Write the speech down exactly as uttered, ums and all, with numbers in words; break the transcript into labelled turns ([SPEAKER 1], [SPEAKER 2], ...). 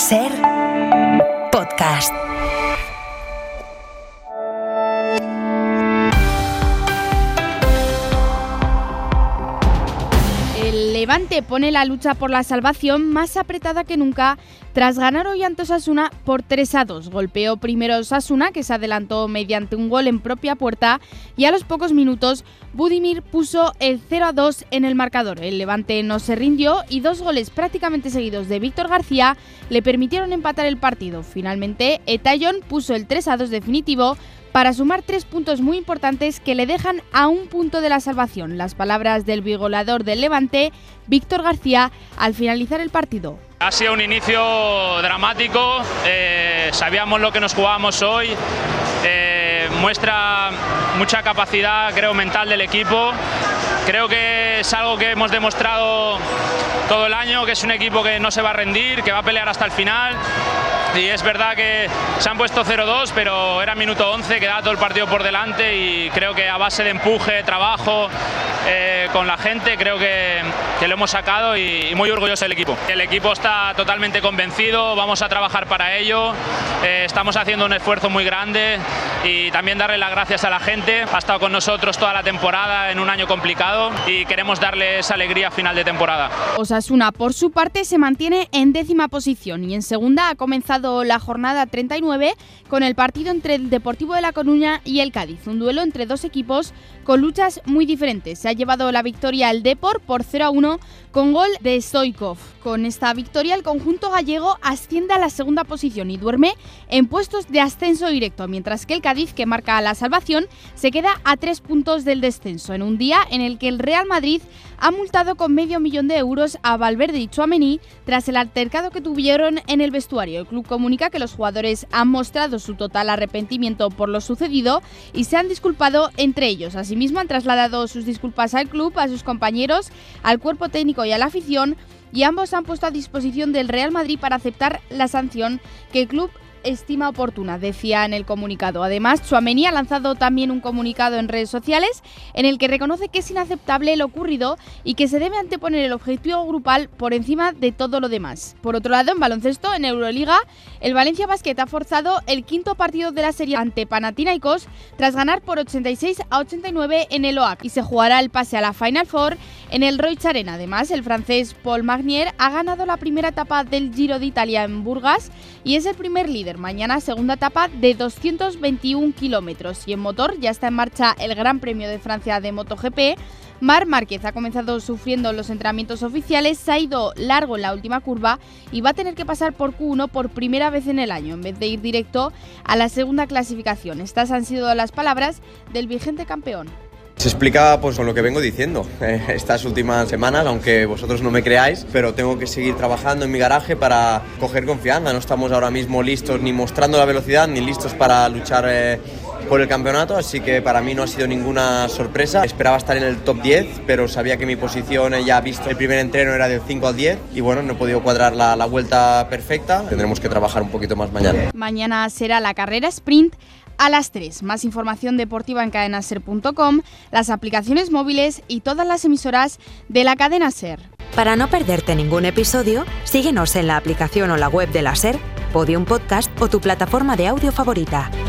[SPEAKER 1] Ser Podcast.
[SPEAKER 2] El Levante pone la lucha por la salvación más apretada que nunca tras ganar hoy ante Osasuna por tres a dos. Golpeó primero Osasuna, que se adelantó mediante un gol en propia puerta, y a los pocos minutos Budimir puso el cero a dos en el marcador. El Levante no se rindió y dos goles prácticamente seguidos de Víctor García le permitieron empatar el partido. Finalmente, Etayón puso el tres a dos definitivo para sumar tres puntos muy importantes que le dejan a un punto de la salvación. Las palabras del bigoleador del Levante, Víctor García, al finalizar el partido.
[SPEAKER 3] Ha sido un inicio dramático, eh, sabíamos lo que nos jugábamos hoy, eh, muestra mucha capacidad, creo, mental del equipo. Creo que es algo que hemos demostrado todo el año, que es un equipo que no se va a rendir, que va a pelear hasta el final. Y es verdad que se han puesto cero dos, pero era minuto once, quedaba todo el partido por delante y creo que a base de empuje, trabajo eh, con la gente, creo que, que lo hemos sacado y, y muy orgulloso del equipo. El equipo está totalmente convencido, vamos a trabajar para ello, eh, estamos haciendo un esfuerzo muy grande y también darle las gracias a la gente. Ha estado con nosotros toda la temporada en un año complicado y queremos darle esa alegría a final de temporada.
[SPEAKER 2] Osasuna, por su parte, se mantiene en décima posición y en segunda ha comenzado la jornada treinta y nueve con el partido entre el Deportivo de La Coruña y el Cádiz, un duelo entre dos equipos con luchas muy diferentes. Se ha llevado la victoria el Depor por cero a uno con gol de Stoichkov. Con esta victoria el conjunto gallego asciende a la segunda posición y duerme en puestos de ascenso directo, mientras que el Cádiz, que marca la salvación, se queda a tres puntos del descenso, en un día en el que el Real Madrid ha multado con medio millón de euros a Valverde y Tchouaméni tras el altercado que tuvieron en el vestuario. El club comunica que los jugadores han mostrado su total arrepentimiento por lo sucedido y se han disculpado entre ellos. Asimismo, han trasladado sus disculpas al club, a sus compañeros, al cuerpo técnico y a la afición, y ambos han puesto a disposición del Real Madrid para aceptar la sanción que el club estima oportuna, decía en el comunicado. Además, Tchouaméni ha lanzado también un comunicado en redes sociales en el que reconoce que es inaceptable lo ocurrido y que se debe anteponer el objetivo grupal por encima de todo lo demás. Por otro lado, en baloncesto, en Euroliga, el Valencia Basket ha forzado el quinto partido de la serie ante Panathinaikos tras ganar por ochenta y seis a ochenta y nueve en el O A C y se jugará el pase a la Final Four en el Roig Arena. Además, el francés Paul Magnier ha ganado la primera etapa del Giro de Italia en Burgas y es el primer líder. Mañana segunda etapa de doscientos veintiún kilómetros y en motor ya está en marcha el Gran Premio de Francia de MotoGP. Marc Márquez ha comenzado sufriendo los entrenamientos oficiales, se ha ido largo en la última curva y va a tener que pasar por Q uno por primera vez en el año, en vez de ir directo a la segunda clasificación. Estas han sido las palabras del vigente campeón.
[SPEAKER 4] Se explica pues con lo que vengo diciendo eh, estas últimas semanas, aunque vosotros no me creáis, pero tengo que seguir trabajando en mi garaje para coger confianza. No estamos ahora mismo listos ni mostrando la velocidad ni listos para luchar eh, por el campeonato, así que para mí no ha sido ninguna sorpresa. Esperaba estar en el top diez, pero sabía que mi posición, eh, ya visto el primer entreno, era del cinco al diez y bueno, no he podido cuadrar la, la vuelta perfecta. Tendremos que trabajar un poquito más mañana.
[SPEAKER 2] Mañana será la carrera sprint a las tres. Más información deportiva en cadena ser punto com, las aplicaciones móviles y todas las emisoras de la cadena SER.
[SPEAKER 1] Para no perderte ningún episodio, síguenos en la aplicación o la web de la SER, Podium Podcast o tu plataforma de audio favorita.